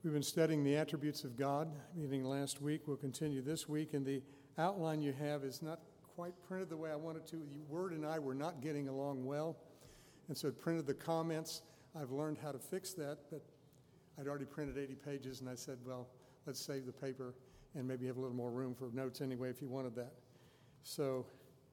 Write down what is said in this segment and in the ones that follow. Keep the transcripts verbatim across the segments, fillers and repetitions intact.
We've been studying the attributes of God, meeting last week. We'll continue this week, and the outline you have is not quite printed the way I wanted to. Word and I were not getting along well, and so it printed the comments. I've learned how to fix that, but I'd already printed eighty pages, and I said, well, let's save the paper and maybe have a little more room for notes anyway if you wanted that. So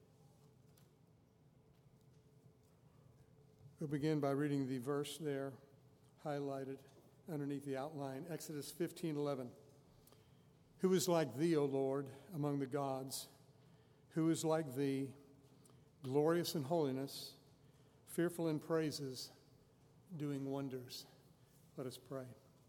we'll begin by reading the verse there, highlighted underneath the outline, Exodus fifteen eleven. Who is like thee, O Lord, among the gods? Who is like thee, glorious in holiness, fearful in praises, doing wonders? Let us pray.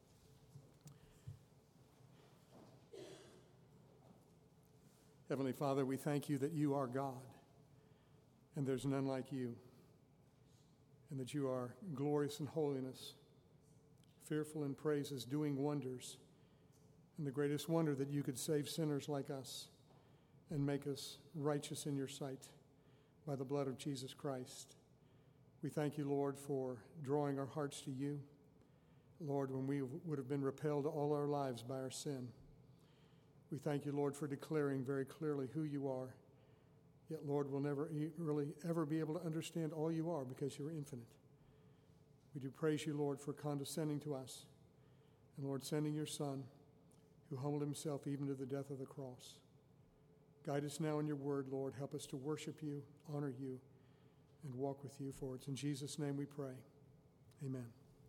Heavenly Father, we thank you that you are God, and there's none like you, and that you are glorious in holiness, fearful in praises, doing wonders, and the greatest wonder that you could save sinners like us and make us righteous in your sight by the blood of Jesus Christ. We thank you, Lord, for drawing our hearts to you, Lord, when we would have been repelled all our lives by our sin. We thank you, Lord, for declaring very clearly who you are. Yet, Lord, we'll never really ever be able to understand all you are because you're infinite. We do praise you, Lord, for condescending to us, and, Lord, sending your Son, who humbled himself even to the death of the cross. Guide us now in your word, Lord. Help us to worship you, honor you, and walk with you, for it's in Jesus' name we pray. Amen.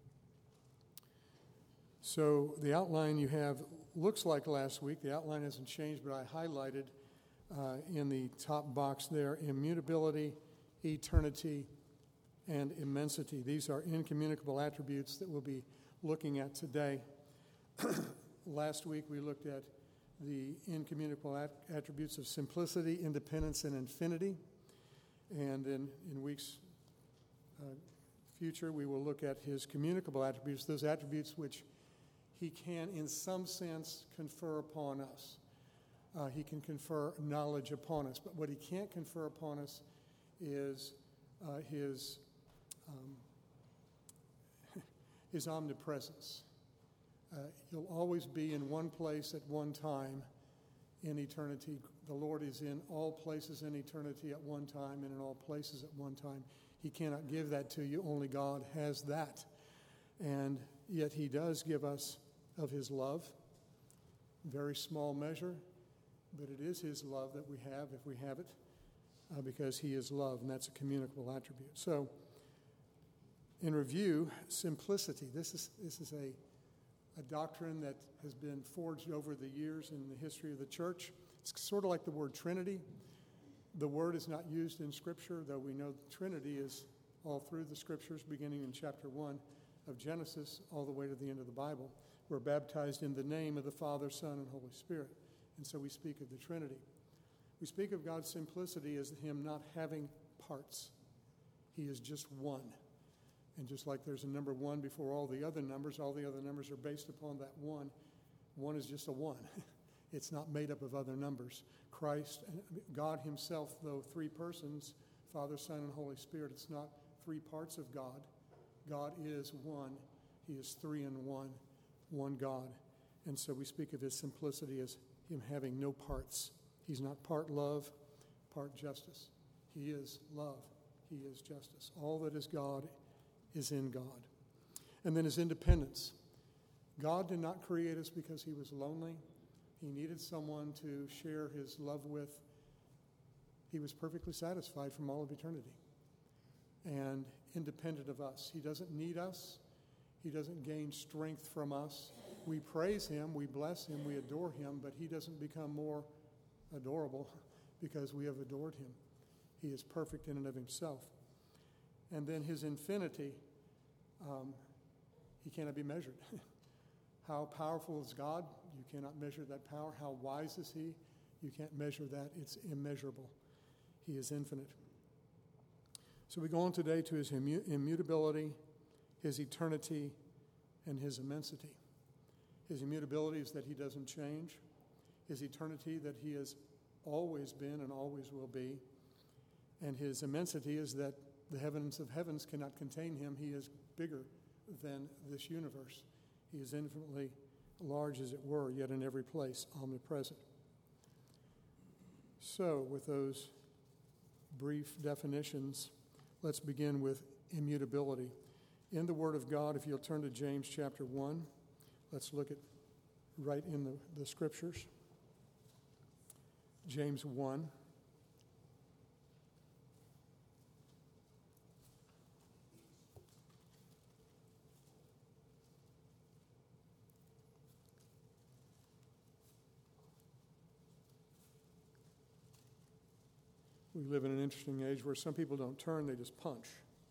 So the outline you have looks like last week. The outline hasn't changed, but I highlighted uh, in the top box there immutability, eternity, and immensity. These are incommunicable attributes that we'll be looking at today. Last week we looked at the incommunicable at- attributes of simplicity, independence, and infinity. And in, in weeks uh, future we will look at his communicable attributes, those attributes which he can in some sense confer upon us. Uh, he can confer knowledge upon us, but what he can't confer upon us is uh, his Um, his omnipresence. Uh, he'll always be in one place at one time in eternity. The Lord is in all places in eternity at one time and in all places at one time. He cannot give that to you. Only God has that. And yet he does give us of his love. Very small measure, but it is his love that we have if we have it, uh, because he is love, and that's a communicable attribute. So, in review, simplicity. This is this is a, a doctrine that has been forged over the years in the history of the church. It's sort of like the word Trinity. The word is not used in Scripture, though we know the Trinity is all through the Scriptures, beginning in chapter one of Genesis all the way to the end of the Bible. We're baptized in the name of the Father, Son, and Holy Spirit, and so we speak of the Trinity. We speak of God's simplicity as him not having parts. He is just one. And just like there's a number one before all the other numbers, all the other numbers are based upon that one. One is just a one. It's not made up of other numbers. Christ, God himself, though three persons, Father, Son, and Holy Spirit, it's not three parts of God. God is one. He is three in one, one God. And so we speak of his simplicity as him having no parts. He's not part love, part justice. He is love. He is justice. All that is God is in God. And then his independence. God did not create us because he was lonely. He needed someone to share his love with. He was perfectly satisfied from all of eternity and independent of us. He doesn't need us. He doesn't gain strength from us. We praise him, we bless him, we adore him, but he doesn't become more adorable because we have adored him. He is perfect in and of himself. And then his infinity, um, he cannot be measured. How powerful is God? You cannot measure that power. How wise is he? You can't measure that. It's immeasurable. He is infinite. So we go on today to his immu- immutability, his eternity, and his immensity. His immutability is that he doesn't change. His eternity, that he has always been and always will be. And his immensity is that the heavens of heavens cannot contain him. He is bigger than this universe. He is infinitely large, as it were, yet in every place, omnipresent. So, with those brief definitions, let's begin with immutability. In the Word of God, if you'll turn to James chapter one, let's look at right in the, the Scriptures. James one. We live in an interesting age where some people don't turn, they just punch.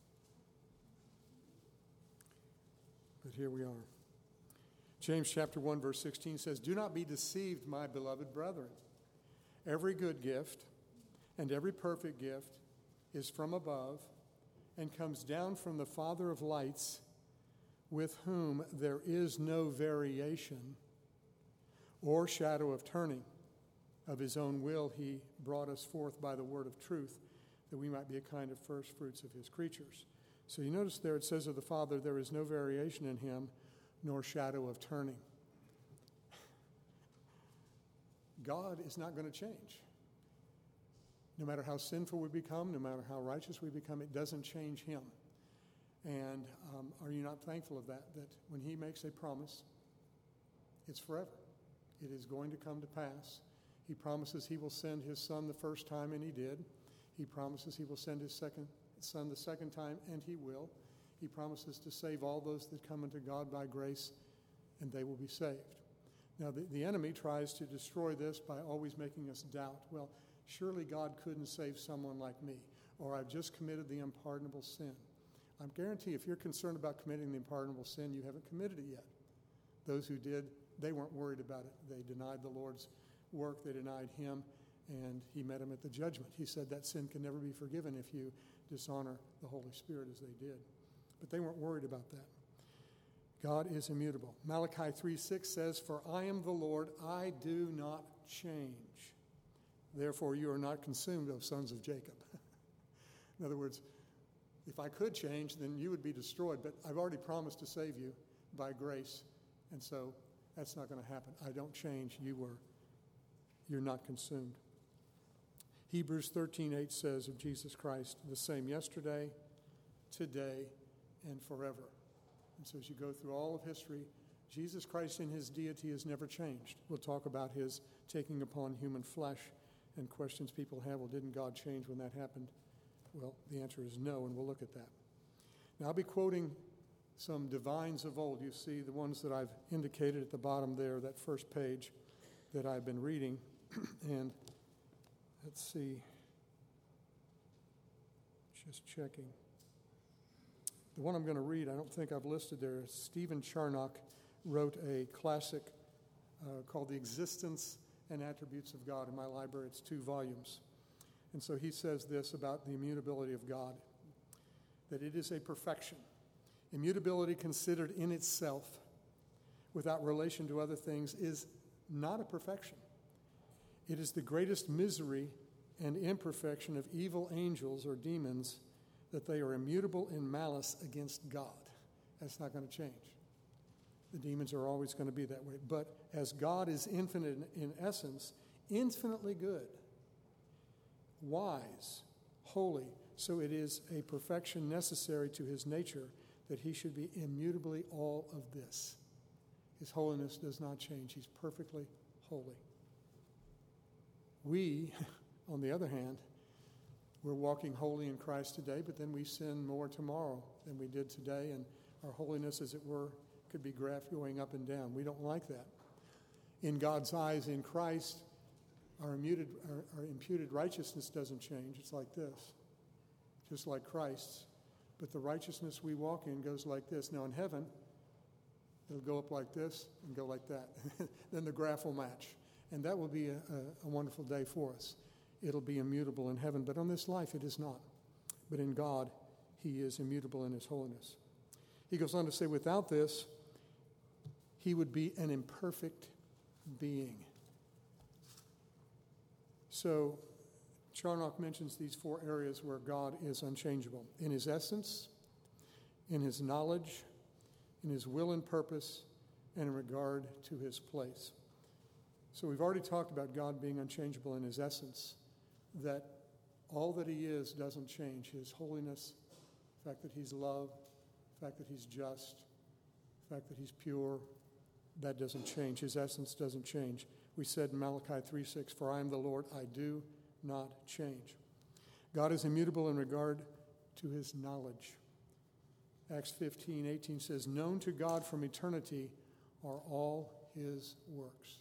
But here we are. James chapter one, verse sixteen says, "Do not be deceived, my beloved brethren. Every good gift and every perfect gift is from above and comes down from the Father of lights, with whom there is no variation or shadow of turning. Of his own will he brought us forth by the word of truth, that we might be a kind of first fruits of his creatures." So you notice there it says of the Father, there is no variation in him, nor shadow of turning. God is not going to change. No matter how sinful we become, no matter how righteous we become, it doesn't change him. And um, are you not thankful of that, that when he makes a promise, it's forever. It is going to come to pass. He promises he will send his son the first time, and he did. He promises he will send his second son the second time, and he will. He promises to save all those that come unto God by grace, and they will be saved. Now, the, the enemy tries to destroy this by always making us doubt, well, surely God couldn't save someone like me, or I've just committed the unpardonable sin. I guarantee if you're concerned about committing the unpardonable sin, you haven't committed it yet. Those who did, they weren't worried about it. They denied the Lord's work, they denied him, and he met him at the judgment. He said that sin can never be forgiven if you dishonor the Holy Spirit as they did. But they weren't worried about that. God is immutable. Malachi three six says, "For I am the Lord, I do not change. Therefore you are not consumed, O sons of Jacob." In other words, if I could change, then you would be destroyed. But I've already promised to save you by grace, and so that's not going to happen. I don't change. You were, you're not consumed. Hebrews thirteen eight says of Jesus Christ, the same yesterday, today, and forever. And so as you go through all of history, Jesus Christ in his deity has never changed. We'll talk about his taking upon human flesh and questions people have. Well, didn't God change when that happened? Well, the answer is no, and we'll look at that. Now, I'll be quoting some divines of old. You see the ones that I've indicated at the bottom there, that first page that I've been reading. And let's see, just checking. The one I'm going to read, I don't think I've listed there. Stephen Charnock wrote a classic uh, called The Existence and Attributes of God. In my library, it's two volumes. And so he says this about the immutability of God, that it is a perfection. Immutability considered in itself, without relation to other things, is not a perfection. It is the greatest misery and imperfection of evil angels or demons, that they are immutable in malice against God. That's not going to change. The demons are always going to be that way. But as God is infinite in essence, infinitely good, wise, holy, so it is a perfection necessary to his nature that he should be immutably all of this. His holiness does not change. He's perfectly holy. We, on the other hand, we're walking holy in Christ today, but then we sin more tomorrow than we did today, and our holiness, as it were, could be graph going up and down. We don't like that. In God's eyes, in Christ, our imputed, our, our imputed righteousness doesn't change. It's like this, just like Christ's. But the righteousness we walk in goes like this. Now in heaven, it'll go up like this and go like that. Then the graph will match. And that will be a, a, a wonderful day for us. It'll be immutable in heaven, but on this life it is not. But in God, he is immutable in his holiness. He goes on to say, without this, he would be an imperfect being. So Charnock mentions these four areas where God is unchangeable. In his essence, in his knowledge, in his will and purpose, and in regard to his place. So we've already talked about God being unchangeable in his essence, that all that he is doesn't change. His holiness, the fact that he's love, the fact that he's just, the fact that he's pure, that doesn't change. His essence doesn't change. We said in Malachi three six, "For I am the Lord, I do not change." God is immutable in regard to his knowledge. Acts fifteen eighteen says, "Known to God from eternity are all his works."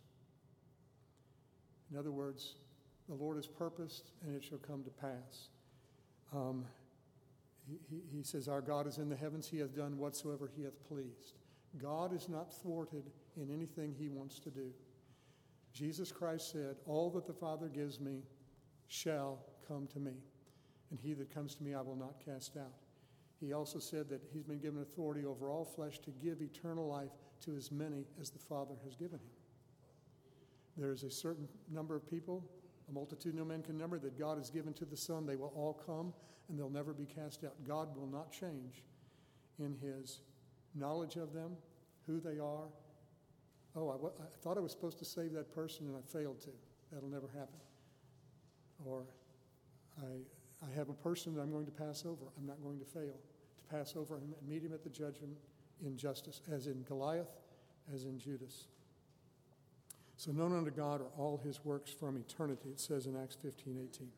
In other words, the Lord has purposed, and it shall come to pass. Um, he, he, he says, "Our God is in the heavens. He hath done whatsoever he hath pleased." God is not thwarted in anything he wants to do. Jesus Christ said, "All that the Father gives me shall come to me, and he that comes to me I will not cast out." He also said that he's been given authority over all flesh to give eternal life to as many as the Father has given him. There is a certain number of people, a multitude no man can number, that God has given to the Son. They will all come, and they'll never be cast out. God will not change in his knowledge of them, who they are. Oh, I, w- I thought I was supposed to save that person, and I failed to. That'll never happen. Or I, I have a person that I'm going to pass over. I'm not going to fail to pass over and meet him at the judgment in justice, as in Goliath, as in Judas. So known unto God are all his works from eternity, it says in Acts fifteen eighteen.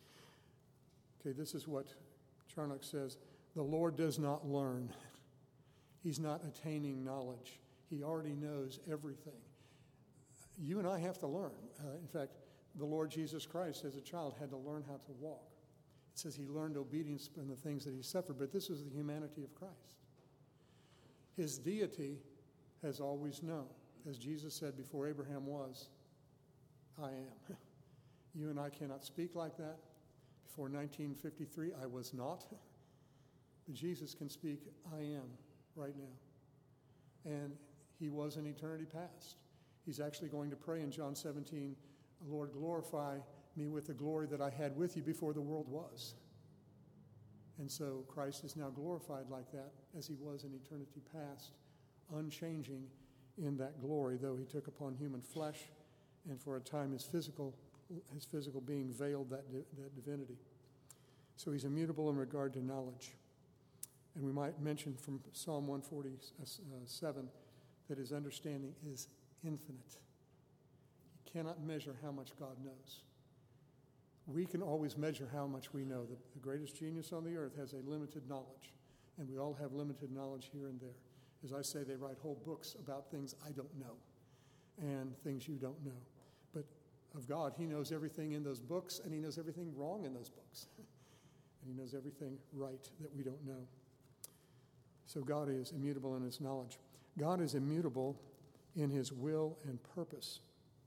Okay, this is what Charnock says. The Lord does not learn. He's not attaining knowledge. He already knows everything. You and I have to learn. Uh, in fact, the Lord Jesus Christ, as a child, had to learn how to walk. It says he learned obedience in the things that he suffered, but this is the humanity of Christ. His deity has always known. As Jesus said, before Abraham was, I am. You and I cannot speak like that. Before nineteen fifty-three, I was not. But Jesus can speak, I am, right now. And he was in eternity past. He's actually going to pray in John seventeen, "Lord, glorify me with the glory that I had with you before the world was." And so Christ is now glorified like that, as he was in eternity past, unchanging in that glory, though he took upon human flesh, and for a time his physical his physical being veiled that, di- that divinity. So he's immutable in regard to knowledge. And we might mention from Psalm one forty-seven that his understanding is infinite. You cannot measure how much God knows. We can always measure how much we know. The, the greatest genius on the earth has a limited knowledge, and we all have limited knowledge here and there. As I say, they write whole books about things I don't know and things you don't know. But of God, he knows everything in those books, and he knows everything wrong in those books. And he knows everything right that we don't know. So God is immutable in his knowledge. God is immutable in his will and purpose.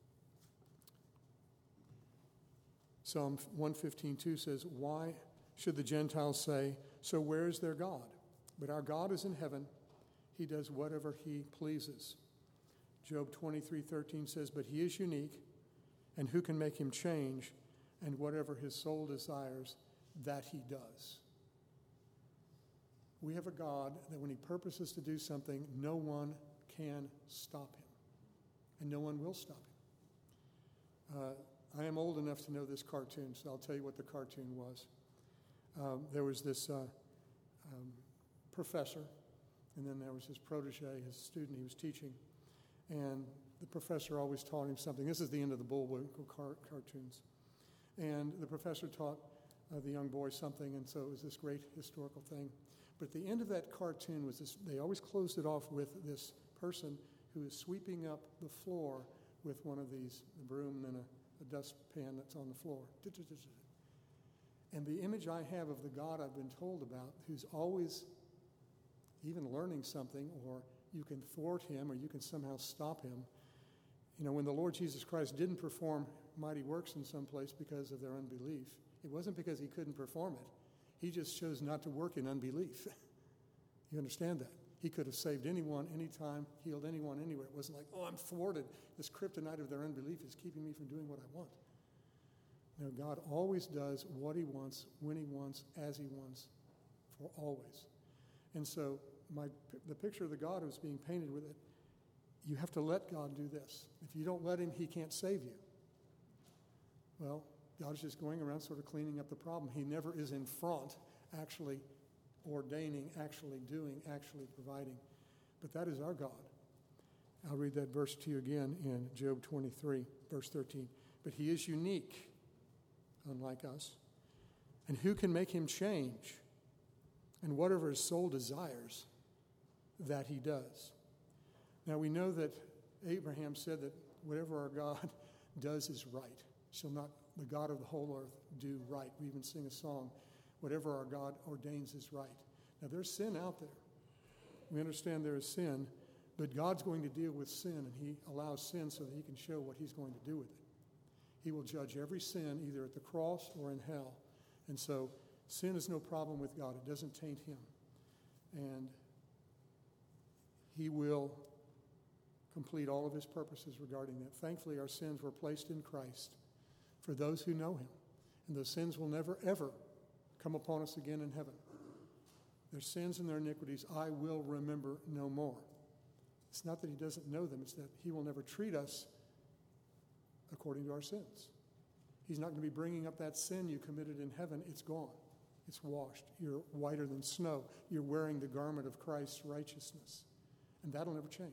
Psalm one fifteen two says, "Why should the Gentiles say, 'So where is their God?' But our God is in heaven. He does whatever he pleases." Job twenty-three thirteen says, "But he is unique, and who can make him change? And whatever his soul desires, that he does." We have a God that when he purposes to do something, no one can stop him, and no one will stop him. Uh, I am old enough to know this cartoon, so I'll tell you what the cartoon was. Um, there was this uh, um, professor, and then there was his protege, his student he was teaching, and the professor always taught him something. This is the end of the Bullwinkle car- cartoons. And the professor taught uh, the young boy something, and so it was this great historical thing. But at the end of that cartoon was this, they always closed it off with this person who is sweeping up the floor with one of these, a broom and a, a dustpan that's on the floor. And the image I have of the God I've been told about, who's always even learning something, or you can thwart him, or you can somehow stop him. You know, when the Lord Jesus Christ didn't perform mighty works in some place because of their unbelief, it wasn't because he couldn't perform it. He just chose not to work in unbelief. You understand that? He could have saved anyone, anytime, healed anyone, anywhere. It wasn't like, oh, I'm thwarted. This kryptonite of their unbelief is keeping me from doing what I want. No, God always does what he wants, when he wants, as he wants, for always. And so my the picture of the God who was being painted with it you have to let God do this. If you don't let him, he can't save you. Well, God's just going around sort of cleaning up the problem. He never is in front, actually ordaining, actually doing, actually providing. But that is our God. I'll read that verse to you again in Job twenty-three, verse thirteen. But he is unique, unlike us. And who can make him change? And whatever his soul desires, that he does. Now we know that Abraham said that whatever our God does is right. Shall not the God of the whole earth do right? We even sing a song, whatever our God ordains is right. Now there's sin out there. We understand there is sin, but God's going to deal with sin, and he allows sin so that he can show what he's going to do with it. He will judge every sin either at the cross or in hell. And so sin is no problem with God. It doesn't taint him. And he will complete all of his purposes regarding that. Thankfully, our sins were placed in Christ for those who know him. And those sins will never, ever come upon us again in heaven. Their sins and their iniquities I will remember no more. It's not that he doesn't know them. It's that he will never treat us according to our sins. He's not going to be bringing up that sin you committed in heaven. It's gone. It's washed. You're whiter than snow. You're wearing the garment of Christ's righteousness. And that'll never change.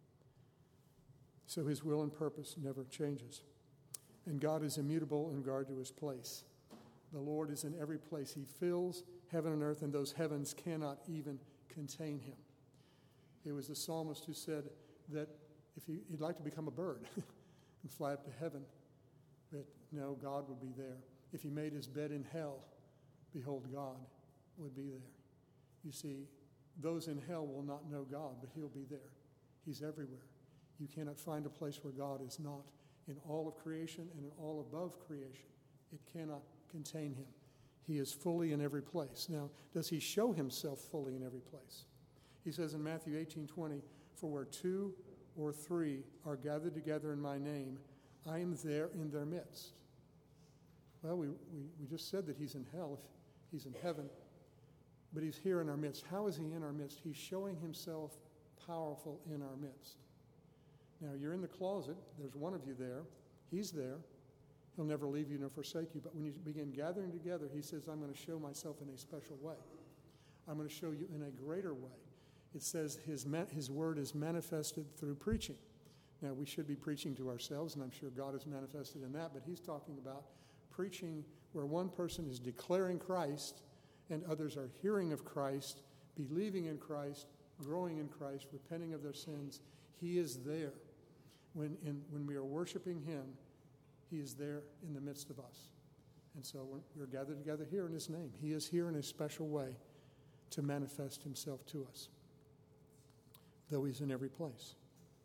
So his will and purpose never changes. And God is immutable in regard to his place. The Lord is in every place. He fills heaven and earth, and those heavens cannot even contain him. It was the psalmist who said that if he, he'd like to become a bird and fly up to heaven, but no, God would be there. If he made his bed in hell, behold, God would be there. You see, those in hell will not know God, but he'll be there. He's everywhere. You cannot find a place where God is not. In all of creation and in all above creation, it cannot contain him. He is fully in every place. Now, does he show himself fully in every place? He says in Matthew eighteen twenty, for where two or three are gathered together in my name, I am there in their midst. Well, we, we, we just said that he's in hell, if he's in heaven, but he's here in our midst. How is he in our midst? He's showing himself powerful in our midst. Now, you're in the closet. There's one of you there. He's there. He'll never leave you nor forsake you. But when you begin gathering together, he says, I'm going to show myself in a special way. I'm going to show you in a greater way. It says his, his word is manifested through preaching. Now, we should be preaching to ourselves, and I'm sure God is manifested in that, but he's talking about preaching where one person is declaring Christ and others are hearing of Christ, believing in Christ, growing in Christ, repenting of their sins. He is there. When, in, when we are worshiping him, he is there in the midst of us. And so we're, we're gathered together here in his name. He is here in a special way to manifest himself to us, though he's in every place.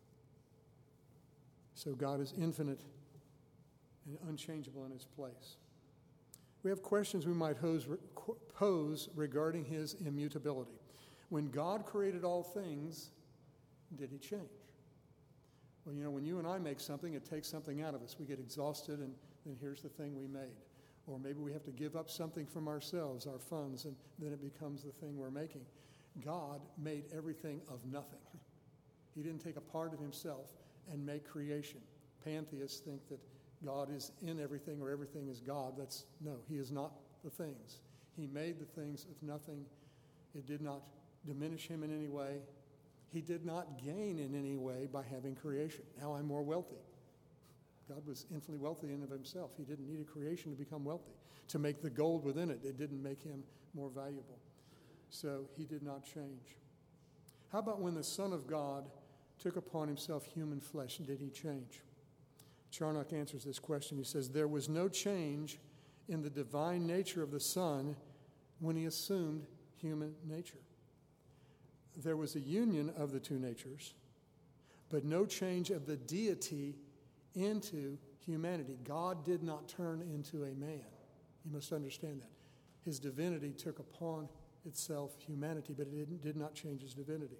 So God is infinite and unchangeable in his place. We have questions we might pose, pose regarding his immutability. When God created all things, did he change? Well, you know, when you and I make something, it takes something out of us. We get exhausted, and then here's the thing we made. Or maybe we have to give up something from ourselves, our funds, and then it becomes the thing we're making. God made everything of nothing. He didn't take a part of himself and make creation. Pantheists think that God is in everything or everything is God. That's no, he is not the things. He made the things of nothing. It did not diminish him in any way. He did not gain in any way by having creation. Now I'm more wealthy. God was infinitely wealthy in and of himself. He didn't need a creation to become wealthy. To make the gold within it, it didn't make him more valuable. So he did not change. How about when the Son of God took upon himself human flesh? Did he change? Charnock answers this question. He says, there was no change in the divine nature of the Son when he assumed human nature. There was a union of the two natures, but no change of the deity into humanity. God did not turn into a man. You must understand that. His divinity took upon itself humanity, but it didn't, did not change his divinity.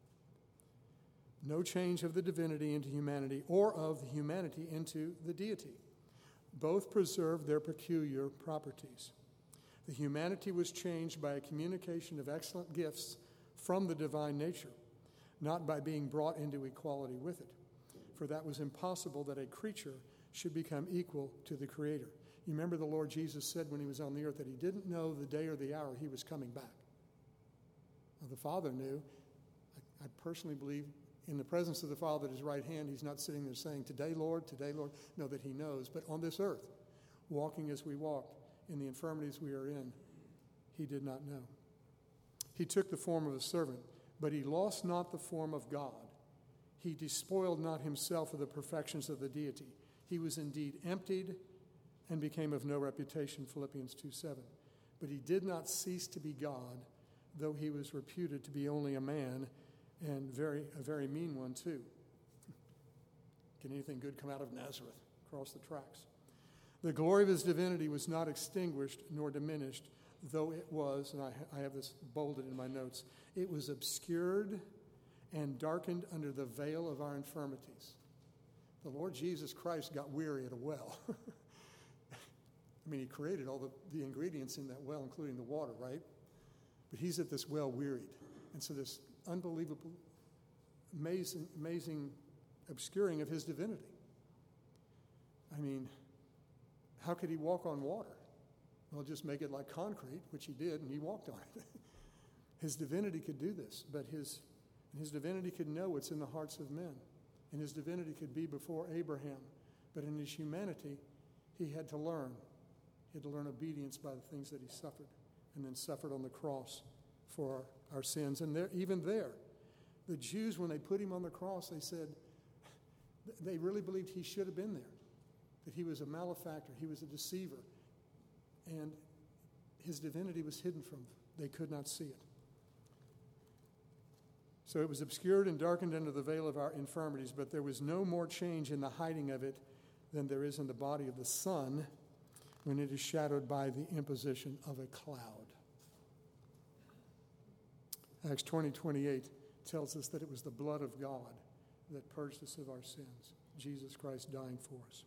No change of the divinity into humanity or of the humanity into the deity. Both preserved their peculiar properties. The humanity was changed by a communication of excellent gifts from the divine nature, not by being brought into equality with it. For that was impossible that a creature should become equal to the Creator. You remember the Lord Jesus said when he was on the earth that he didn't know the day or the hour he was coming back. Well, the Father knew. I, I personally believe in the presence of the Father at his right hand, he's not sitting there saying, today, Lord, today, Lord. No, that he knows. But on this earth, walking as we walk, in the infirmities we are in, he did not know. He took the form of a servant, but he lost not the form of God. He despoiled not himself of the perfections of the deity. He was indeed emptied and became of no reputation, Philippians two seven. But he did not cease to be God, though he was reputed to be only a man, and very a very mean one too. Can anything good come out of Nazareth? Across the tracks. The glory of his divinity was not extinguished nor diminished, though it was, and I, I have this bolded in my notes, it was obscured and darkened under the veil of our infirmities. The Lord Jesus Christ got weary at a well. I mean, he created all the, the ingredients in that well, including the water, right? But he's at this well wearied. And so this unbelievable, amazing, amazing obscuring of his divinity. I mean, how could he walk on water? Well, just make it like concrete, which he did, and he walked on it. His divinity could do this, but his, his divinity could know what's in the hearts of men. And his divinity could be before Abraham. But in his humanity, he had to learn. He had to learn obedience by the things that he suffered, and then suffered on the cross for our, our sins. And there, even there, the Jews, when they put him on the cross, they said, they really believed he should have been there, that he was a malefactor, he was a deceiver. And his divinity was hidden from them. They could not see it. So it was obscured and darkened under the veil of our infirmities, but there was no more change in the hiding of it than there is in the body of the sun when it is shadowed by the imposition of a cloud. Acts twenty twenty-eight tells us that it was the blood of God that purged us of our sins, Jesus Christ dying for us.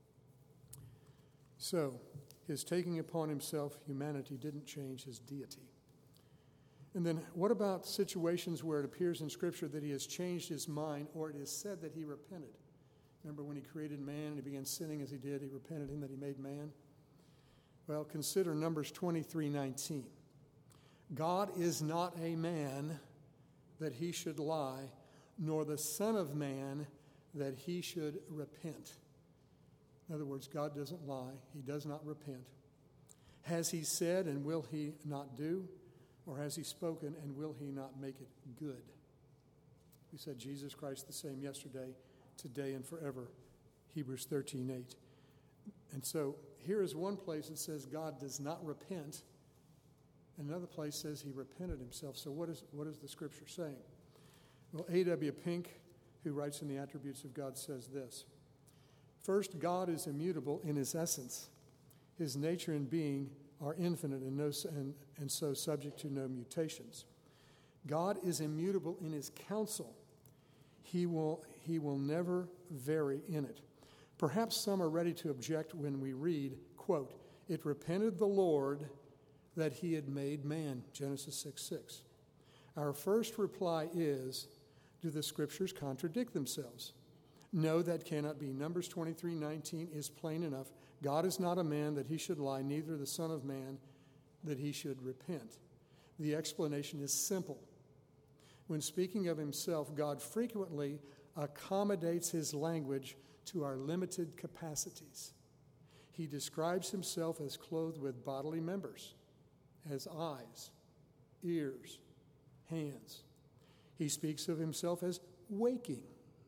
So, his taking upon himself humanity didn't change his deity. And then what about situations where it appears in Scripture that he has changed his mind, or it is said that he repented? Remember when he created man and he began sinning as he did, he repented him that he made man? Well, consider Numbers twenty-three nineteen. God is not a man that he should lie, nor the Son of Man that he should repent. In other words, God doesn't lie. He does not repent. Has he said, and will he not do? Or has he spoken, and will he not make it good? We said Jesus Christ the same yesterday, today, and forever. Hebrews thirteen eight. And so here is one place that says God does not repent. Another place says he repented himself. So what is, what is the Scripture saying? Well, A W Pink, who writes in the Attributes of God, says this. First, God is immutable in his essence. His nature and being are infinite and, no, and, and so subject to no mutations. God is immutable in his counsel. He will, he will never vary in it. Perhaps some are ready to object when we read, quote, it repented the Lord that he had made man, Genesis six six. Our first reply is, do the Scriptures contradict themselves? No, that cannot be. Numbers twenty-three nineteen is plain enough. God is not a man that he should lie, neither the Son of Man that he should repent. The explanation is simple. When speaking of himself, God frequently accommodates his language to our limited capacities. He describes himself as clothed with bodily members, as eyes, ears, hands. He speaks of himself as waking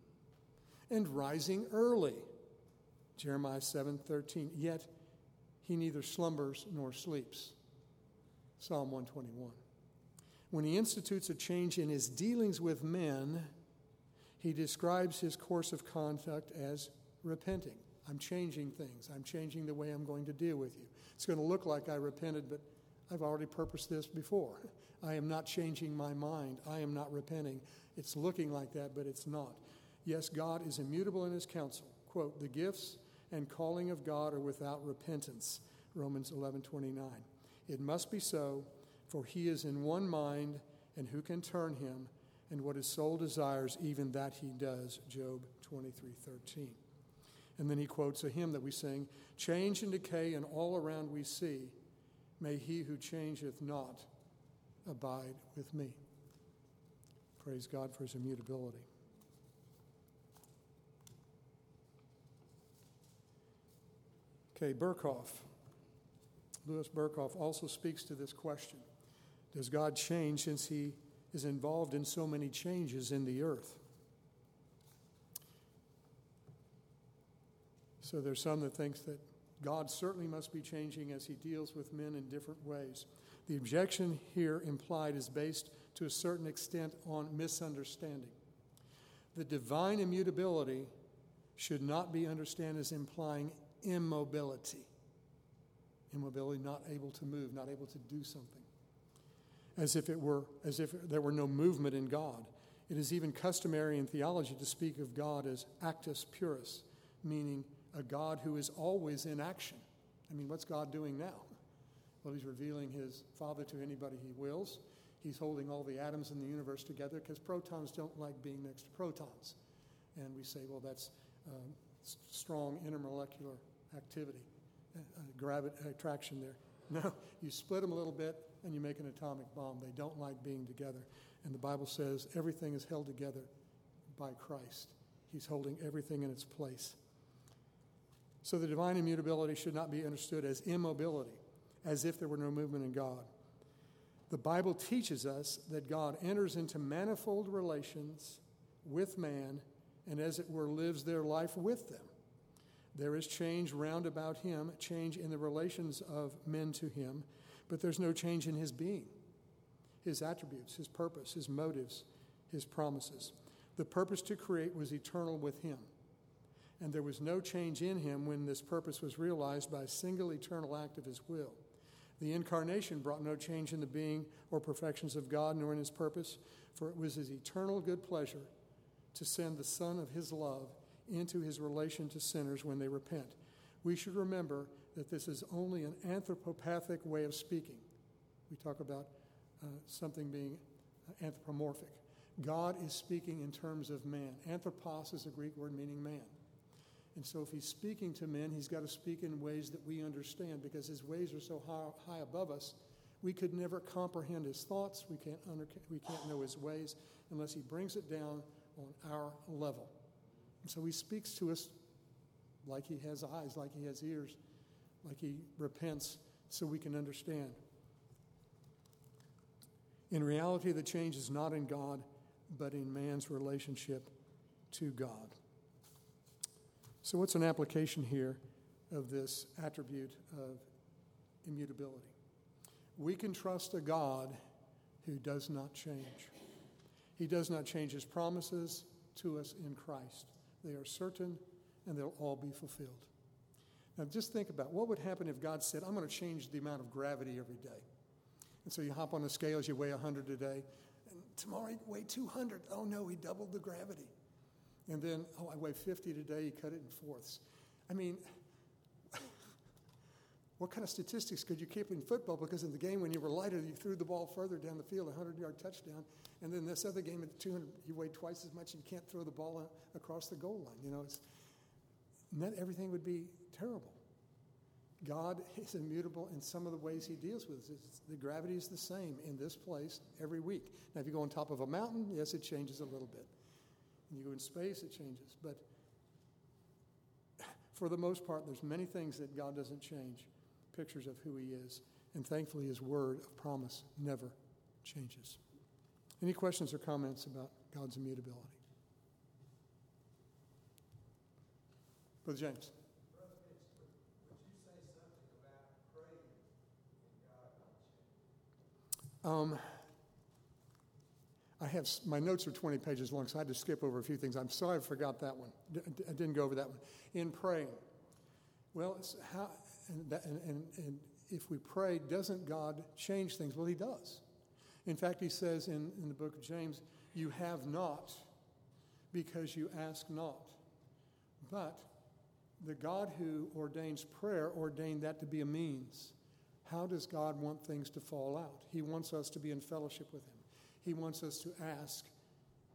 and rising early, Jeremiah seven thirteen. Yet he neither slumbers nor sleeps, Psalm one twenty-one. When he institutes a change in his dealings with men, he describes his course of conduct as repenting. I'm changing things. I'm changing the way I'm going to deal with you. It's going to look like I repented, but I've already purposed this before. I am not changing my mind. I am not repenting. It's looking like that, but it's not. Yes, God is immutable in his counsel. Quote, the gifts and calling of God are without repentance, Romans eleven twenty-nine. It must be so, for he is in one mind, and who can turn him? and what his soul desires, even that he does, Job twenty-three thirteen. And then he quotes a hymn that we sing, change and decay and all around we see, may he who changeth not abide with me. Praise God for his immutability. Okay, Berkhoff. Louis Berkhoff also speaks to this question. Does God change since he is involved in so many changes in the earth? So there's some that thinks that God certainly must be changing as he deals with men in different ways. The objection here implied is based to a certain extent on misunderstanding. The divine immutability should not be understood as implying immobility. Immobility, not able to move, not able to do something. As if it were, as if there were no movement in God. It is even customary in theology to speak of God as actus purus, meaning a God who is always in action. I mean, what's God doing now? Well, he's revealing his Father to anybody he wills. He's holding all the atoms in the universe together because protons don't like being next to protons. And we say, well, that's um, strong intermolecular activity, uh, uh, gravity, attraction there. No, you split them a little bit and you make an atomic bomb. They don't like being together. And the Bible says everything is held together by Christ. He's holding everything in its place. So the divine immutability should not be understood as immobility, as if there were no movement in God. The Bible teaches us that God enters into manifold relations with man and, as it were, lives their life with them. There is change round about him, change in the relations of men to him, but there's no change in his being, his attributes, his purpose, his motives, his promises. The purpose to create was eternal with him, and there was no change in him when this purpose was realized by a single eternal act of his will. The incarnation brought no change in the being or perfections of God, nor in his purpose, for it was his eternal good pleasure to send the Son of his love into his relation to sinners when they repent. We should remember that this is only an anthropopathic way of speaking. We talk about uh, something being anthropomorphic. God is speaking in terms of man. Anthropos is a Greek word meaning man. And so if he's speaking to men, he's got to speak in ways that we understand, because his ways are so high, high above us, we could never comprehend his thoughts. We can't, under, we can't know his ways unless he brings it down on our level. And so he speaks to us like he has eyes, like he has ears, like he repents, so we can understand. In reality, the change is not in God, but in man's relationship to God. So what's an application here of this attribute of immutability? We can trust a God who does not change. He does not change his promises to us in Christ. They are certain, and they'll all be fulfilled. Now just think about what would happen if God said, I'm going to change the amount of gravity every day. And so you hop on the scales, you weigh one hundred today, and tomorrow you weigh two hundred. Oh no, he doubled the gravity. And then, oh, I weigh fifty today, you cut it in fourths. I mean, what kind of statistics could you keep in football? Because in the game when you were lighter, you threw the ball further down the field, a hundred-yard touchdown. And then this other game at two hundred, you weighed twice as much and you can't throw the ball across the goal line. You know, it's, and then everything would be terrible. God is immutable in some of the ways he deals with it. It's, the gravity is the same in this place every week. Now, if you go on top of a mountain, yes, it changes a little bit. When you go in space, it changes. But for the most part, there's many things that God doesn't change, pictures of who he is. And thankfully, his word of promise never changes. Any questions or comments about God's immutability? Brother James. Brother Mitch, would, would you say something about praying and God not changing? Um, I have, my notes are twenty pages long, so I had to skip over a few things. I'm sorry I forgot that one. I didn't go over that one. In praying, well, it's how, and, that, and, and, and if we pray, doesn't God change things? Well, he does. In fact, he says in, in the book of James, you have not because you ask not. But the God who ordains prayer ordained that to be a means. How does God want things to fall out? He wants us to be in fellowship with him. He wants us to ask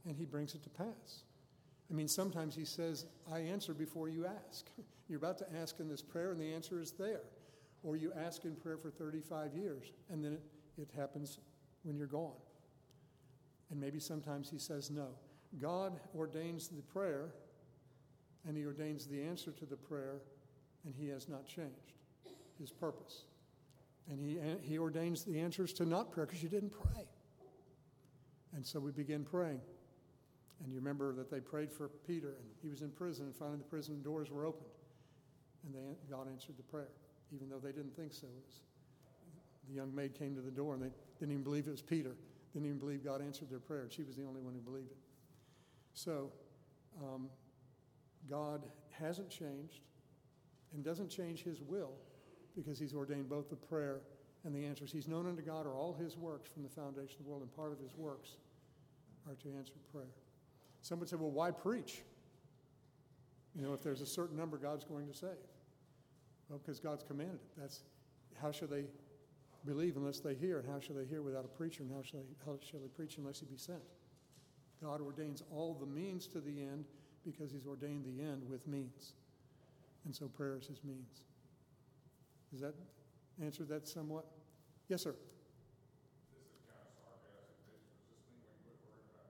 and he brings it to pass. I mean, sometimes he says, I answer before you ask. You're about to ask in this prayer, and the answer is there. Or you ask in prayer for thirty-five years, and then it, it happens when you're gone. And maybe sometimes he says no. God ordains the prayer, and he ordains the answer to the prayer, and he has not changed his purpose. And he, he ordains the answers to not prayer because you didn't pray. And so we begin praying. And you remember that they prayed for Peter, and he was in prison, and finally the prison doors were opened. And they, God answered the prayer, even though they didn't think so. It was, the young maid came to the door, and they didn't even believe it was Peter. Didn't even believe God answered their prayer. She was the only one who believed it. So um, God hasn't changed and doesn't change his will because he's ordained both the prayer and the answers. He's known unto God are all his works from the foundation of the world, and part of his works are to answer prayer. Some would say, well, why preach? You know, if there's a certain number God's going to save. Well, because God's commanded it. That's how shall they believe unless they hear, and how shall they hear without a preacher, and how shall they, how shall they preach unless he be sent? God ordains all the means to the end because he's ordained the end with means. And so prayer is his means. Does that answer that somewhat? Yes, sir. This is kind of sarcastic. Does this mean we quit worrying about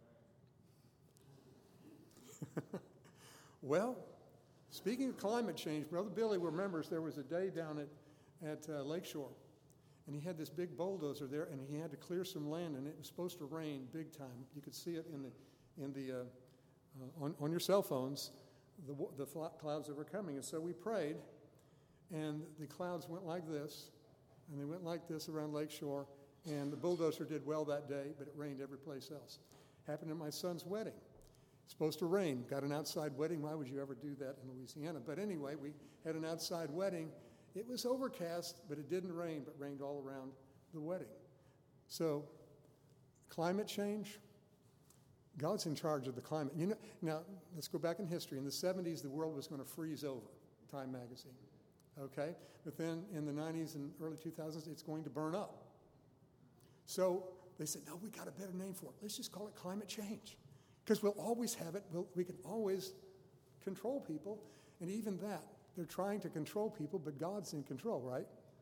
climate change? Well, speaking of climate change, Brother Billy remembers there was a day down at, at uh, Lakeshore, and he had this big bulldozer there, and he had to clear some land, and it was supposed to rain big time. You could see it in the in the uh, uh, on, on your cell phones, the the clouds that were coming. And so we prayed, and the clouds went like this, and they went like this around Lakeshore, and the bulldozer did well that day, but it rained every place else. Happened at my son's wedding. It's supposed to rain. Got an outside wedding. Why would you ever do that in Louisiana? But anyway, we had an outside wedding. It was overcast, but it didn't rain, but rained all around the wedding. So, climate change, God's in charge of the climate. You know, now, let's go back in history. In the seventies, the world was going to freeze over, Time magazine. Okay? But then in the nineties and early two thousands, it's going to burn up. So they said, no, we got a better name for it. Let's just call it climate change. Because we'll always have it. We'll, we can always control people. And even that, they're trying to control people, but God's in control, right?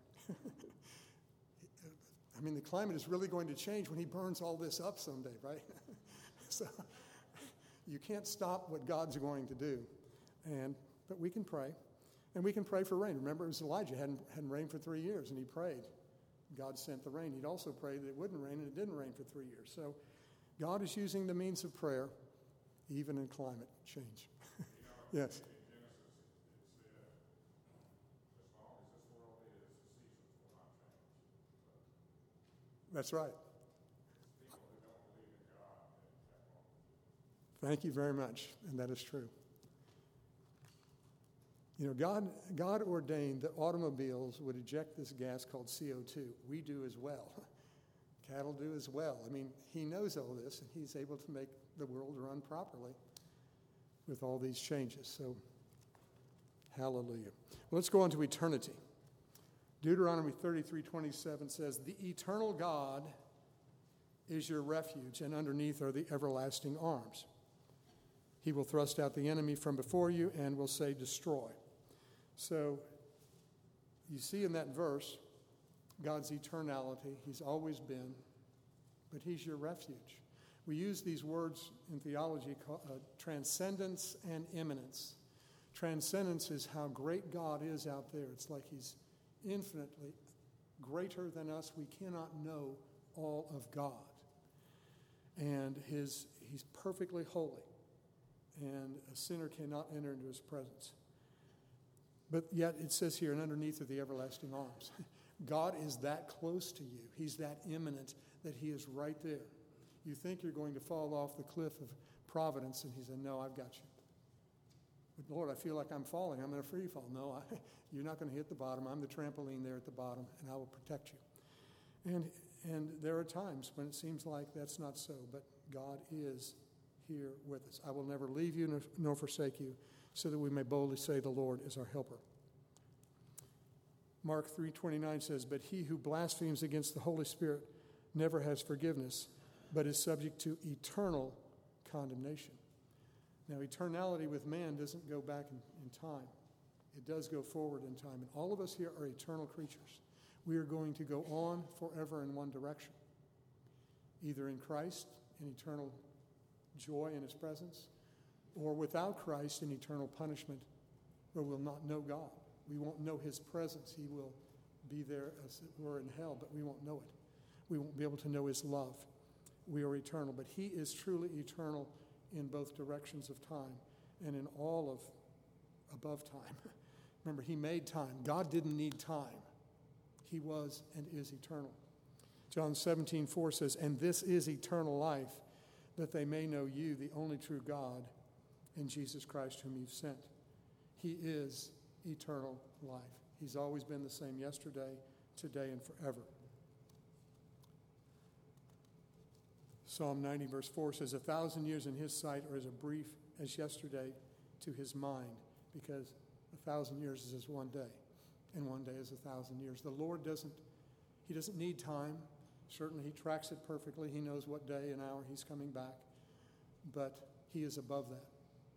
I mean, the climate is really going to change when he burns all this up someday, right? So you can't stop what God's going to do. And but we can pray. And we can pray for rain. Remember, it was Elijah. Hadn't, hadn't rained for three years, and he prayed. God sent the rain. He'd also prayed that it wouldn't rain, and it didn't rain for three years. So God is using the means of prayer, even in climate change. You know, Yes. That's right. Thank you very much, and that is true. You know, God, God ordained that automobiles would eject this gas called C O two. We do as well. Cattle do as well. I mean, he knows all this, and he's able to make the world run properly with all these changes. So, hallelujah. Well, let's go on to eternity. Deuteronomy thirty-three twenty-seven says, the eternal God is your refuge, and underneath are the everlasting arms. He will thrust out the enemy from before you and will say, destroy. So you see in that verse God's eternality. He's always been, but he's your refuge. We use these words in theology, called, uh, transcendence and immanence. Transcendence is how great God is out there. It's like he's infinitely greater than us. We cannot know all of God. And his he's perfectly holy. And a sinner cannot enter into his presence. But yet it says here, and underneath are the everlasting arms. God is that close to you. He's that imminent that he is right there. You think you're going to fall off the cliff of providence, and he said, no, I've got you. But Lord, I feel like I'm falling. I'm in a free fall. No, I, you're not going to hit the bottom. I'm the trampoline there at the bottom, and I will protect you. And, and there are times when it seems like that's not so, but God is here with us. I will never leave you nor, nor forsake you, so that we may boldly say the Lord is our helper. Mark three twenty-nine says, but he who blasphemes against the Holy Spirit never has forgiveness, but is subject to eternal condemnation. Now, eternality with man doesn't go back in, in time. It does go forward in time. And all of us here are eternal creatures. We are going to go on forever in one direction, either in Christ, in eternal joy in his presence, or without Christ in eternal punishment, where we'll not know God. We won't know his presence. He will be there as it were in hell, but we won't know it. We won't be able to know his love. We are eternal, but he is truly eternal in both directions of time and in all of above time. Remember, he made time. God didn't need time. He was and is eternal. John seventeen four says, "And this is eternal life, that they may know you, the only true God, and Jesus Christ whom you've sent." He is eternal life. He's always been the same yesterday, today, and forever. Psalm ninety verse four says, "A thousand years in his sight are as a brief as yesterday to his mind," because a thousand years is as one day, and one day is a thousand years. The Lord doesn't, he doesn't need time. Certainly he tracks it perfectly. He knows what day and hour he's coming back, but he is above that.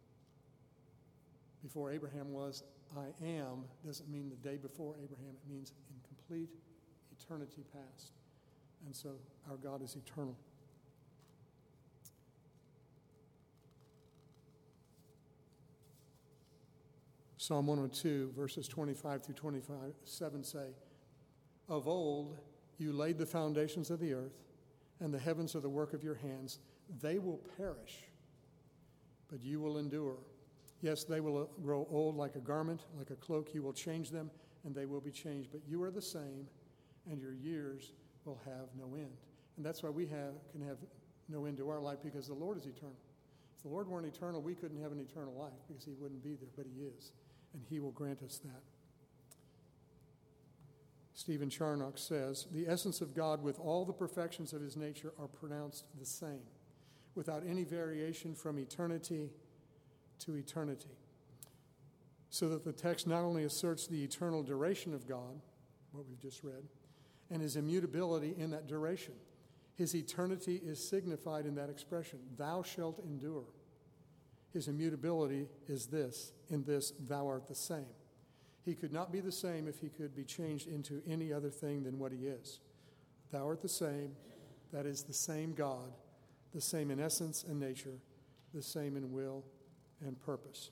Before Abraham was, I am, doesn't mean the day before Abraham. It means in complete eternity past. And so our God is eternal. Psalm one oh two, verses twenty-five through twenty-seven say, "Of old you laid the foundations of the earth, and the heavens are the work of your hands. They will perish, but you will endure. Yes, they will grow old like a garment, like a cloak. You will change them, and they will be changed. But you are the same, and your years will have no end." And that's why we have can have no end to our life, because the Lord is eternal. If the Lord weren't eternal, we couldn't have an eternal life, because he wouldn't be there, but he is. And he will grant us that. Stephen Charnock says, "The essence of God with all the perfections of his nature are pronounced the same, without any variation from eternity to eternity." So that the text not only asserts the eternal duration of God, what we've just read, and his immutability in that duration. His eternity is signified in that expression, "Thou shalt endure." His immutability is this, in this, "Thou art the same." He could not be the same if he could be changed into any other thing than what he is. Thou art the same, that is the same God, the same in essence and nature, the same in will and purpose.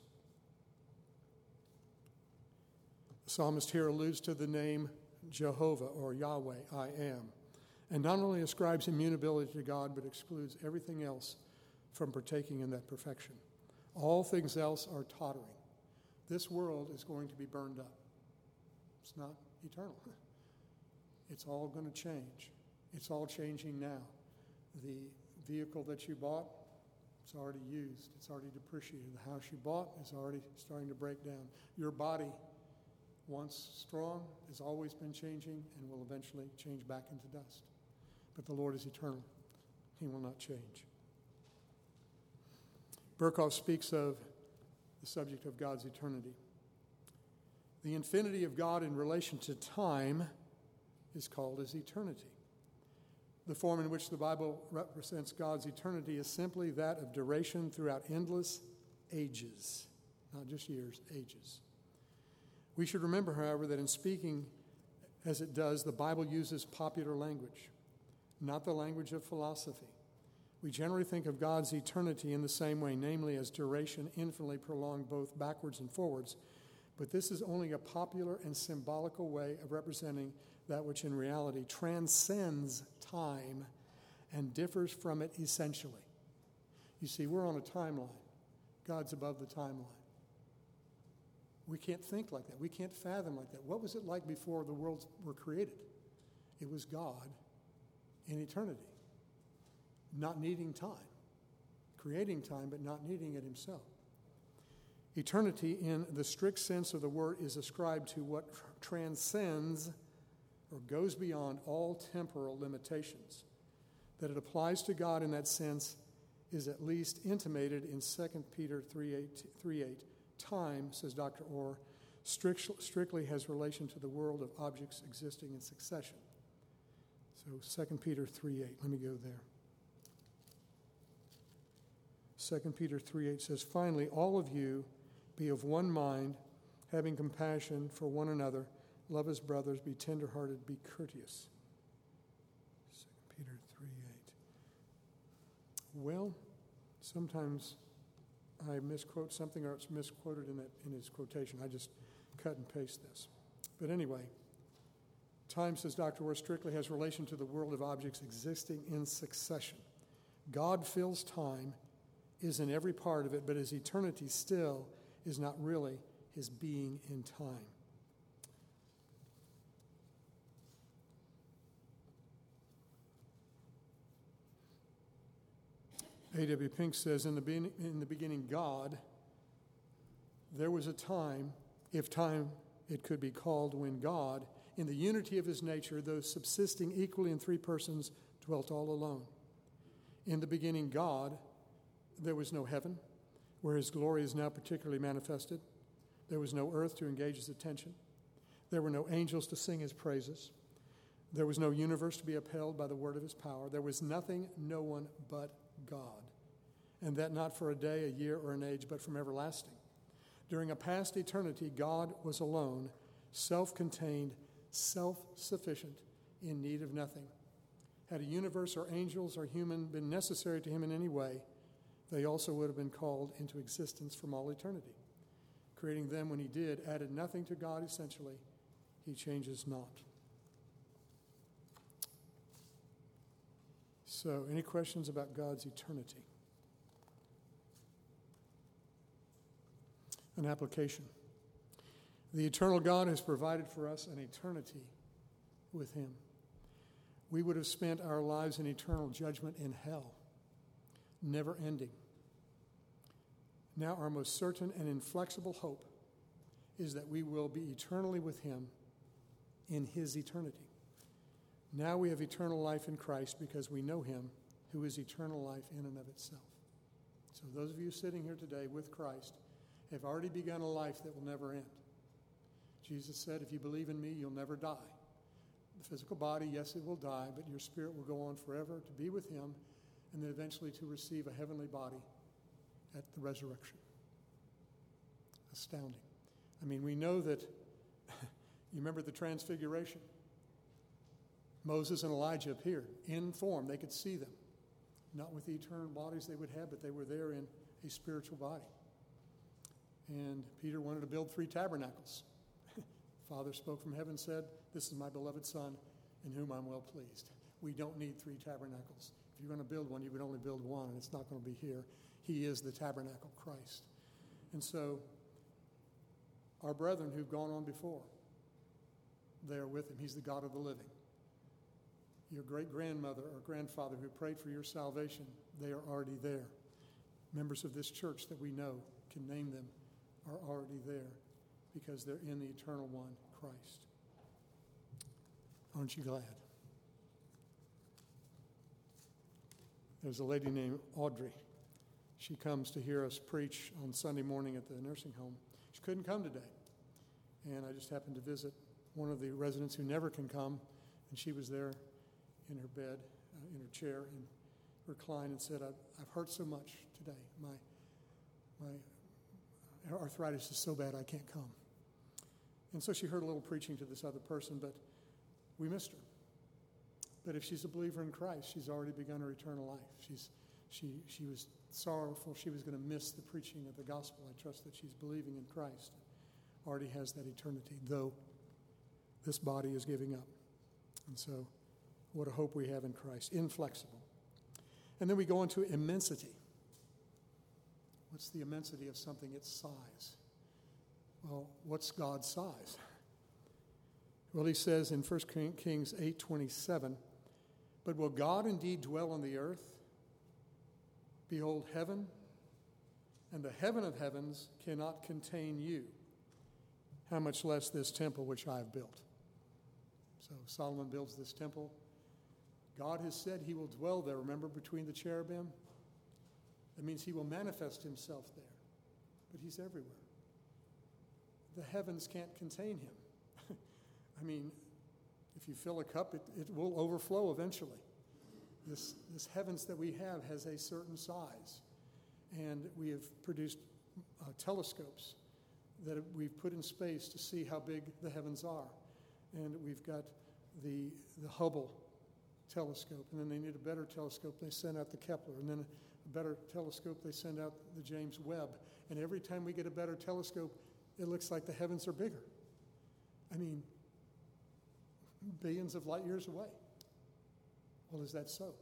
The psalmist here alludes to the name Jehovah or Yahweh, I am, and not only ascribes immutability to God, but excludes everything else from partaking in that perfection. All things else are tottering. This world is going to be burned up. It's not eternal. It's all going to change. It's all changing now. The vehicle that you bought, it's already used. It's already depreciated. The house you bought is already starting to break down. Your body, once strong, has always been changing and will eventually change back into dust. But the Lord is eternal. He will not change. Berkhoff speaks of the subject of God's eternity. The infinity of God in relation to time is called as eternity. The form in which the Bible represents God's eternity is simply that of duration throughout endless ages, not just years, ages. We should remember, however, that in speaking as it does, the Bible uses popular language, not the language of philosophy. We generally think of God's eternity in the same way, namely as duration infinitely prolonged both backwards and forwards, but this is only a popular and symbolical way of representing that which in reality transcends time and differs from it essentially. You see, we're on a timeline. God's above the timeline. We can't think like that. We can't fathom like that. What was it like before the worlds were created? It was God in eternity, not needing time, creating time, but not needing it himself. Eternity, in the strict sense of the word, is ascribed to what tr- transcends or goes beyond all temporal limitations. That it applies to God in that sense is at least intimated in Second Peter three eight. Time, says Doctor Orr, strict, strictly has relation to the world of objects existing in succession. So Second Peter three eight, let me go there. Second Peter three eight says, "Finally, all of you be of one mind, having compassion for one another, love as brothers, be tenderhearted, be courteous." Second Peter three eight. Well, sometimes I misquote something or it's misquoted in, that, in his quotation. I just cut and paste this. But anyway, time, says Doctor Ward, strictly has relation to the world of objects existing in succession. God fills time, is in every part of it, but his eternity still is not really his being in time. A W Pink says, in the, be- in the beginning, God, there was a time, if time it could be called, when God, in the unity of his nature, though subsisting equally in three persons, dwelt all alone. In the beginning, God, there was no heaven, where his glory is now particularly manifested. There was no earth to engage his attention. There were no angels to sing his praises. There was no universe to be upheld by the word of his power. There was nothing, no one but God. And that not for a day, a year, or an age, but from everlasting. During a past eternity, God was alone, self-contained, self-sufficient, in need of nothing. Had a universe or angels or human been necessary to him in any way, they also would have been called into existence from all eternity. Creating them when he did added nothing to God essentially. He changes not. So, any questions about God's eternity? An application. The eternal God has provided for us an eternity with him. We would have spent our lives in eternal judgment in hell, never ending. Now our most certain and inflexible hope is that we will be eternally with him in his eternity. Now we have eternal life in Christ because we know him who is eternal life in and of itself. So those of you sitting here today with Christ have already begun a life that will never end. Jesus said, if you believe in me, you'll never die. The physical body, yes, it will die, but your spirit will go on forever to be with him and then eventually to receive a heavenly body at the resurrection. Astounding. I mean, we know that, you remember the transfiguration? Moses and Elijah appeared in form. They could see them. Not with the eternal bodies they would have, but they were there in a spiritual body. And Peter wanted to build three tabernacles. Father spoke from heaven and said, this is my beloved Son, in whom I'm well pleased. We don't need three tabernacles. If you're going to build one, you would only build one, and it's not going to be here. He is the tabernacle, Christ. And so, our brethren who've gone on before, they are with him. He's the God of the living. Your great-grandmother or grandfather who prayed for your salvation, they are already there. Members of this church that we know, can name them, are already there because they're in the eternal one, Christ. Aren't you glad? There's a lady named Audrey. She comes to hear us preach on Sunday morning at the nursing home. She couldn't come today. And I just happened to visit one of the residents who never can come, and she was there in her bed, uh, in her chair, and reclined and said, I've, I've hurt so much today. My, my arthritis is so bad I can't come. And so she heard a little preaching to this other person, but we missed her. But if she's a believer in Christ, she's already begun her eternal life. She's, she, she was sorrowful she was going to miss the preaching of the gospel. I trust that she's believing in Christ. Already has that eternity, though this body is giving up. And so, what a hope we have in Christ. Inflexible. And then we go into immensity. What's the immensity of something? Its size. Well, what's God's size? Well, he says in First Kings eight twenty-seven, but will God indeed dwell on the earth? Behold, heaven and the heaven of heavens cannot contain you. How much less this temple which I have built? So Solomon builds this temple. God has said he will dwell there, remember, between the cherubim? That means he will manifest himself there. But he's everywhere. The heavens can't contain him. I mean, if you fill a cup, it, it will overflow eventually. This, this heavens that we have has a certain size. And we have produced uh, telescopes that we've put in space to see how big the heavens are. And we've got the, the Hubble telescope, and then they need a better telescope, they send out the Kepler, and then a better telescope, they send out the James Webb. And every time we get a better telescope, it looks like the heavens are bigger. I mean, billions of light years away. Well, is that so?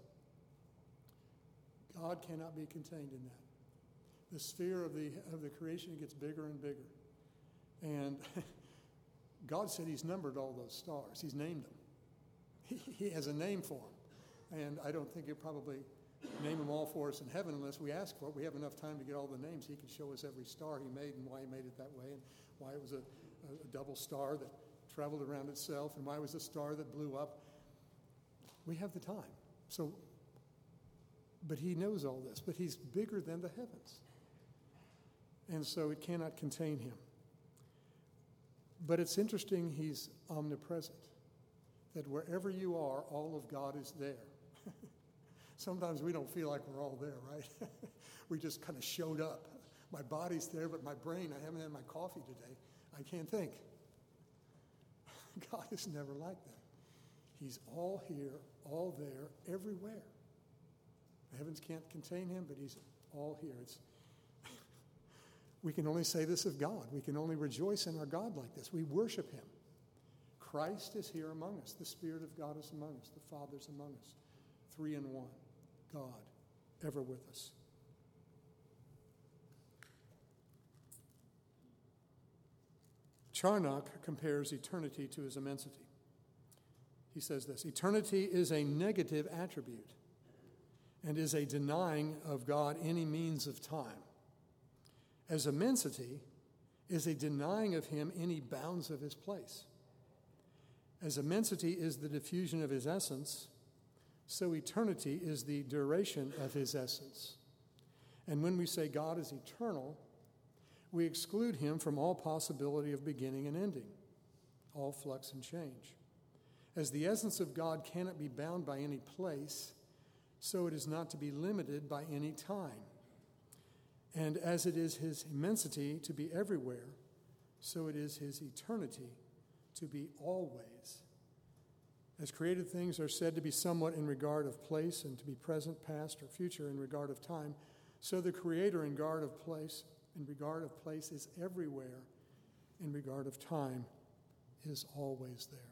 God cannot be contained in that. The sphere of the of the creation gets bigger and bigger. And God said he's numbered all those stars. He's named them. He, he has a name for them. And I don't think he'll probably name them all for us in heaven unless we ask for it. We have enough time to get all the names. He can show us every star he made and why he made it that way and why it was a, a, a double star that traveled around itself and why it was a star that blew up. We have the time. So, but he knows all this. But he's bigger than the heavens. And so it cannot contain him. But it's interesting, he's omnipresent. That wherever you are, all of God is there. Sometimes we don't feel like we're all there, right? We just kind of showed up. My body's there, but my brain, I haven't had my coffee today. I can't think. God is never like that. He's all here, all there, everywhere. The heavens can't contain him, but he's all here. It's We can only say this of God. We can only rejoice in our God like this. We worship him. Christ is here among us. The Spirit of God is among us. The Father's among us. Three in one. God, ever with us. Charnock compares eternity to his immensity. He says this: eternity is a negative attribute and is a denying of God any means of time, as immensity is a denying of him any bounds of his place. As immensity is the diffusion of his essence, so eternity is the duration of his essence. And when we say God is eternal, we exclude him from all possibility of beginning and ending, all flux and change. As the essence of God cannot be bound by any place, so it is not to be limited by any time. And as it is his immensity to be everywhere, so it is his eternity to be always. As created things are said to be somewhat in regard of place and to be present, past, or future in regard of time, so the Creator in regard of place, in regard of place is everywhere, in regard of time is always there.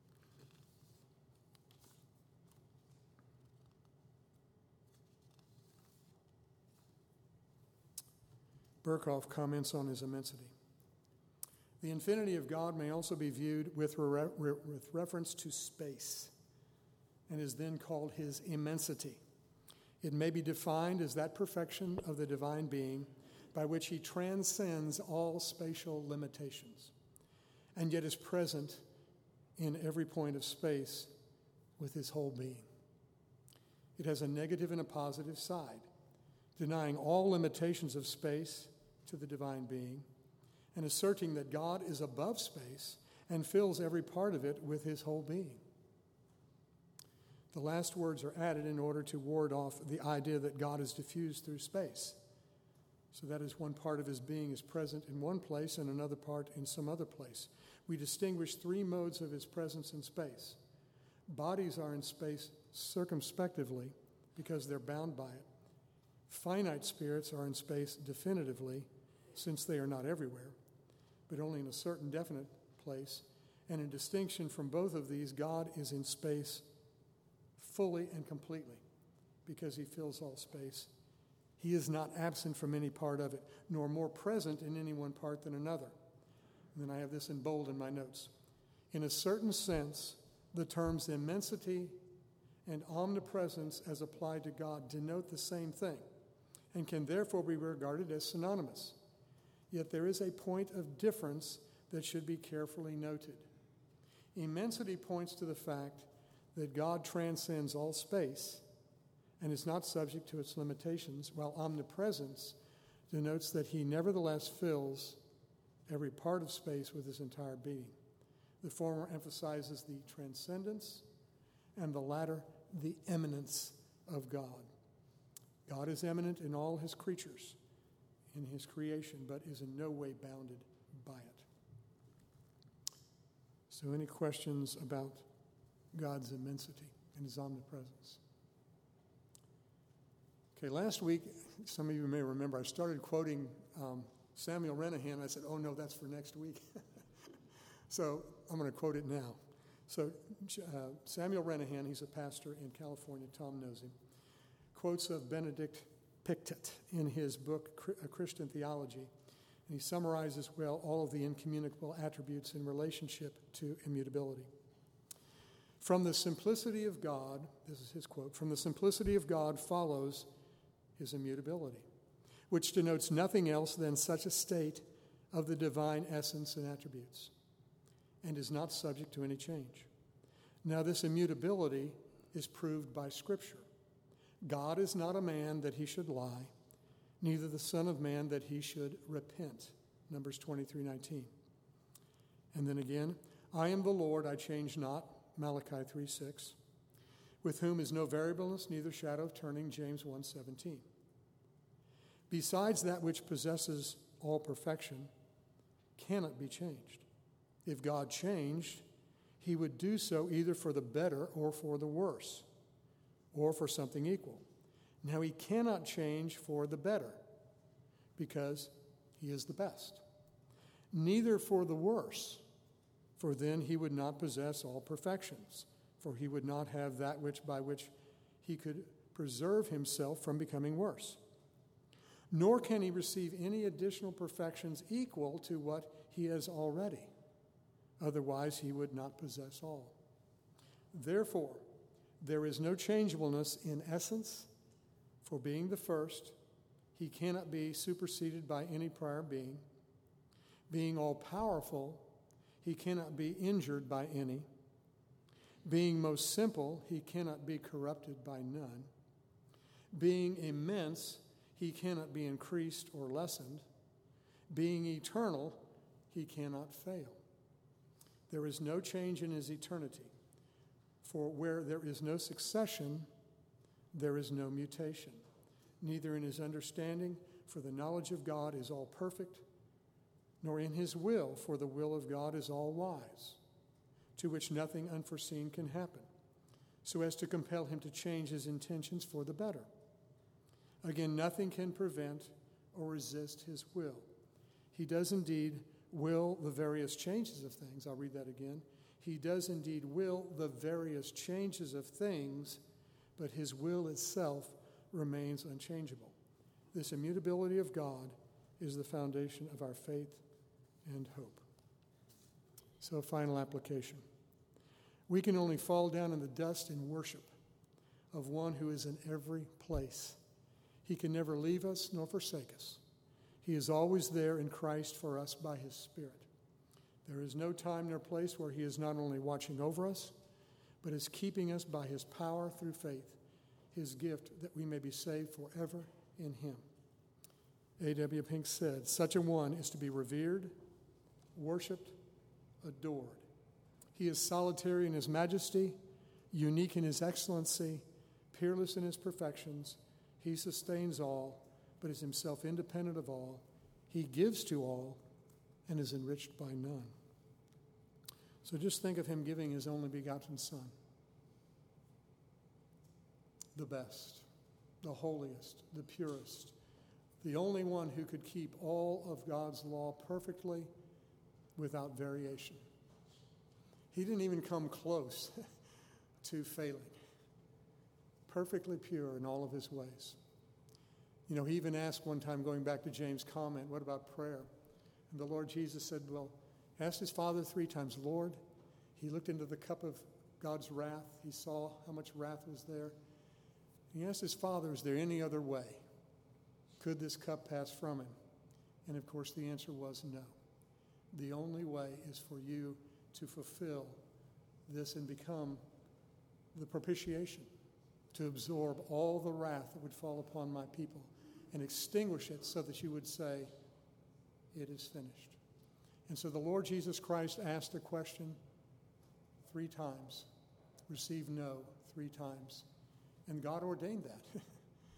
Berkhoff comments on his immensity. The infinity of God may also be viewed with, re- re- with reference to space and is then called his immensity. It may be defined as that perfection of the divine being by which he transcends all spatial limitations and yet is present in every point of space with his whole being. It has a negative and a positive side, denying all limitations of space to the divine being and asserting that God is above space and fills every part of it with his whole being. The last words are added in order to ward off the idea that God is diffused through space. So that is one part of his being is present in one place and another part in some other place. We distinguish three modes of his presence in space. Bodies are in space circumspectively because they're bound by it. Finite spirits are in space definitively since they are not everywhere, but only in a certain definite place. And in distinction from both of these, God is in space fully and completely because he fills all space. He is not absent from any part of it, nor more present in any one part than another. And then I have this in bold in my notes. In a certain sense, the terms immensity and omnipresence as applied to God denote the same thing and can therefore be regarded as synonymous. Yet there is a point of difference that should be carefully noted. Immensity points to the fact that God transcends all space and is not subject to its limitations, while omnipresence denotes that he nevertheless fills every part of space with his entire being. The former emphasizes the transcendence, and the latter, the eminence of God. God is eminent in all his creatures, in his creation, but is in no way bounded by it. So any questions about God's immensity and his omnipresence? Okay, last week, some of you may remember, I started quoting um, Samuel Renahan. I said, oh no, that's for next week. So I'm going to quote it now. So uh, Samuel Renahan, he's a pastor in California, Tom knows him, quotes of Benedict Pictet in his book, A Christian Theology, and he summarizes well all of the incommunicable attributes in relationship to immutability. From the simplicity of God, this is his quote, from the simplicity of God follows his immutability, which denotes nothing else than such a state of the divine essence and attributes, and is not subject to any change. Now, this immutability is proved by Scripture. God is not a man that he should lie, neither the Son of Man that he should repent. Numbers twenty-three nineteen. And then again, I am the Lord, I change not. Malachi three six. With whom is no variableness, neither shadow of turning. James one seventeen. Besides, that which possesses all perfection cannot be changed. If God changed, he would do so either for the better or for the worse, or for something equal. Now, he cannot change for the better, because he is the best. Neither for the worse, for then he would not possess all perfections, for he would not have that which by which he could preserve himself from becoming worse. Nor can he receive any additional perfections equal to what he has already. Otherwise, he would not possess all. Therefore, there is no changeableness in essence, for being the first, he cannot be superseded by any prior being. Being all-powerful, he cannot be injured by any. Being most simple, he cannot be corrupted by none. Being immense, he cannot be increased or lessened. Being eternal, he cannot fail. There is no change in his eternity, for where there is no succession, there is no mutation. Neither in his understanding, for the knowledge of God is all perfect, nor in his will, for the will of God is all wise, to which nothing unforeseen can happen, so as to compel him to change his intentions for the better. Again, nothing can prevent or resist his will. He does indeed will the various changes of things. I'll read that again. He does indeed will the various changes of things, but his will itself remains unchangeable. This immutability of God is the foundation of our faith and hope. So, final application. We can only fall down in the dust in worship of one who is in every place. He can never leave us nor forsake us. He is always there in Christ for us by his Spirit. There is no time nor place where he is not only watching over us, but is keeping us by his power through faith, his gift that we may be saved forever in him. A W Pink said, such a one is to be revered, worshiped, adored. He is solitary in his majesty, unique in his excellency, peerless in his perfections. He sustains all, but is himself independent of all. He gives to all and is enriched by none. So just think of him giving his only begotten Son, the best, the holiest, the purest, the only one who could keep all of God's law perfectly without variation. He didn't even come close to failing. Perfectly pure in all of his ways. You know, he even asked one time, going back to James' comment, what about prayer? And the Lord Jesus said, well, asked his Father three times, Lord. He looked into the cup of God's wrath. He saw how much wrath was there. He asked his Father, is there any other way? Could this cup pass from him? And of course, the answer was no. The only way is for you to fulfill this and become the propitiation, to absorb all the wrath that would fall upon my people and extinguish it so that you would say, it is finished. And so the Lord Jesus Christ asked a question three times, received no three times, and God ordained that.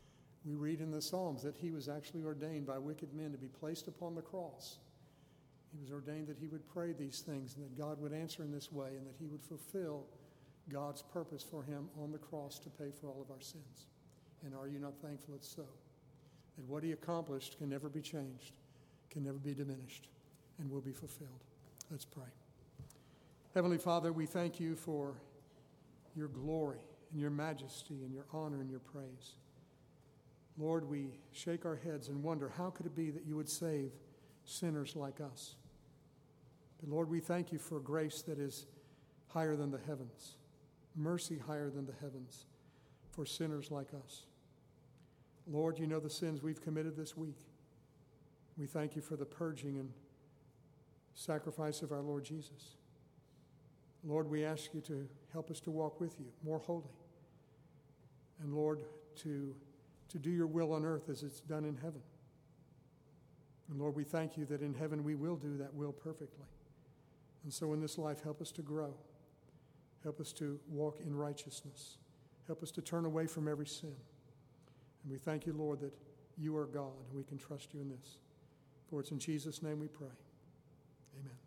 We read in the Psalms that he was actually ordained by wicked men to be placed upon the cross. He was ordained that he would pray these things and that God would answer in this way and that he would fulfill God's purpose for him on the cross to pay for all of our sins. And are you not thankful it's so? That what he accomplished can never be changed, can never be diminished, and will be fulfilled. Let's pray. Heavenly Father, we thank you for your glory and your majesty and your honor and your praise. Lord, we shake our heads and wonder, how could it be that you would save sinners like us? But Lord, we thank you for grace that is higher than the heavens, mercy higher than the heavens for sinners like us. Lord, you know the sins we've committed this week. We thank you for the purging and sacrifice of our Lord Jesus. Lord, we ask you to help us to walk with you more holy. And Lord, to, to do your will on earth as it's done in heaven. And Lord, we thank you that in heaven we will do that will perfectly. And so in this life, help us to grow. Help us to walk in righteousness. Help us to turn away from every sin. And we thank you, Lord, that you are God and we can trust you in this. For it's in Jesus' name we pray. Amen.